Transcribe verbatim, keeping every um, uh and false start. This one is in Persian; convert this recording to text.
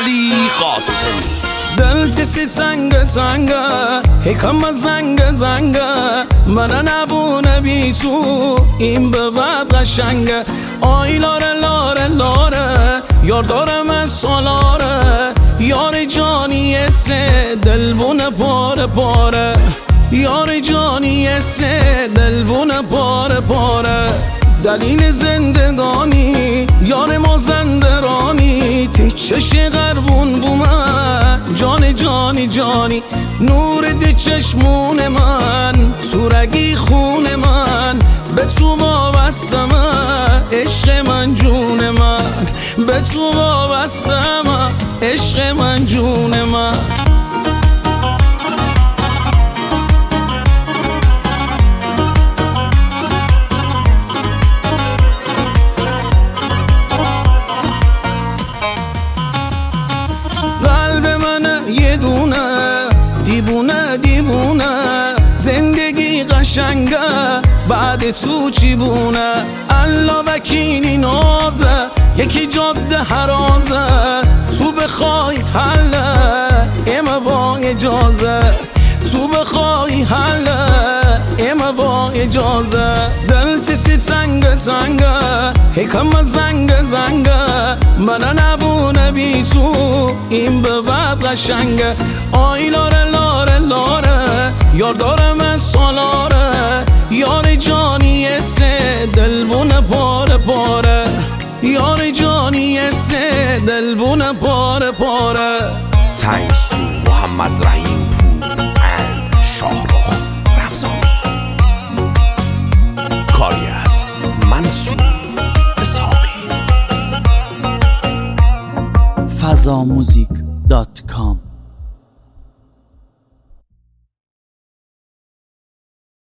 علی قاسمی. دل سی تنگ تنگ هکم زنگ زنگ من نبونه بی تو این به بعد قشنگ. آی لاره لاره لاره یار دارم از سالاره یار جانی سه دلبونه پاره پاره یار جانی سه دلبونه پاره پاره. دلیل زندگانی یار ما زندرانی تی چش قربون بومن جان جانی جانی نور دی چشمون من سورگی خون من به تو وابسته من عشق من جون من به تو وابسته من عشق من جون من. قلب من یه دونه دیوونه دیوونه زندگی قشنگه بعد تو چی بونه. الله وکیلی نازه یکی جاده حرازه تو بخوای حله اما با اجازه تو بخوای حله اما با اجازه. دل سی تنگ تنگ هکم زنگ زنگ من نبونه بی تو این به بعد قشنگ. آی لاره لاره لاره یار دارم از سالاره یار جانی سه دلبونه پاره پاره یار جانی سه دلبونه پاره پاره. Thanks to محمد رحیم پور and شاهرخ رمضانی. کاری از منصور اسحاقی. فضاموزیک دات کام